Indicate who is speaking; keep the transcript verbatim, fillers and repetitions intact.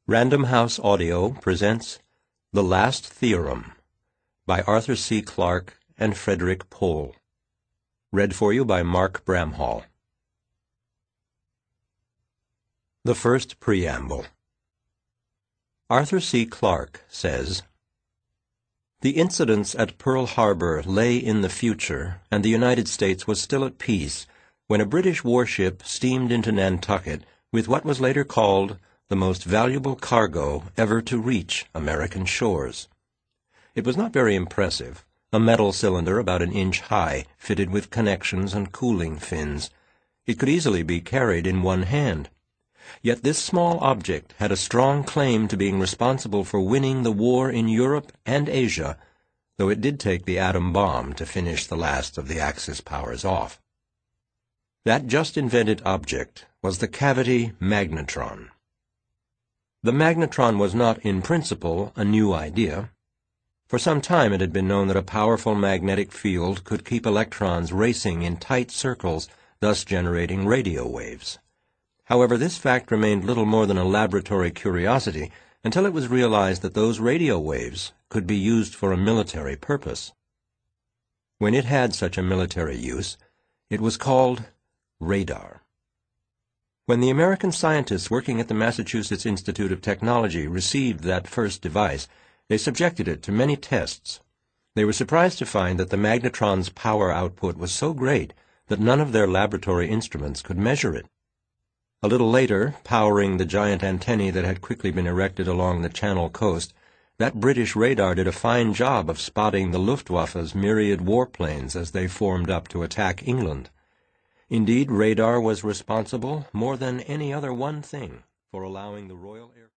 Speaker 1: Random House Audio presents The Last Theorem by Arthur C. Clarke and Frederick Pohl. Read for you by Mark Bramhall. The First Preamble. Arthur C. Clarke says, "The incidents at Pearl Harbor lay in the future, and the United States was still at peace when a British warship steamed into Nantucket with what was later called the most valuable cargo ever to reach American shores. It was not very impressive, a metal cylinder about an inch high, fitted with connections and cooling fins. It could easily be carried in one hand. Yet this small object had a strong claim to being responsible for winning the war in Europe and Asia, though it did take the atom bomb to finish the last of the Axis powers off. That just-invented object was the cavity magnetron. The magnetron was not, in principle, a new idea. For some time it had been known that a powerful magnetic field could keep electrons racing in tight circles, thus generating radio waves. However, this fact remained little more than a laboratory curiosity until it was realized that those radio waves could be used for a military purpose. When it had such a military use, it was called radar. When the American scientists working at the Massachusetts Institute of Technology received that first device, they subjected it to many tests. They were surprised to find that the magnetron's power output was so great that none of their laboratory instruments could measure it. A little later, powering the giant antennae that had quickly been erected along the Channel coast, that British radar did a fine job of spotting the Luftwaffe's myriad warplanes as they formed up to attack England. Indeed, radar was responsible, more than any other one thing, for allowing the Royal Air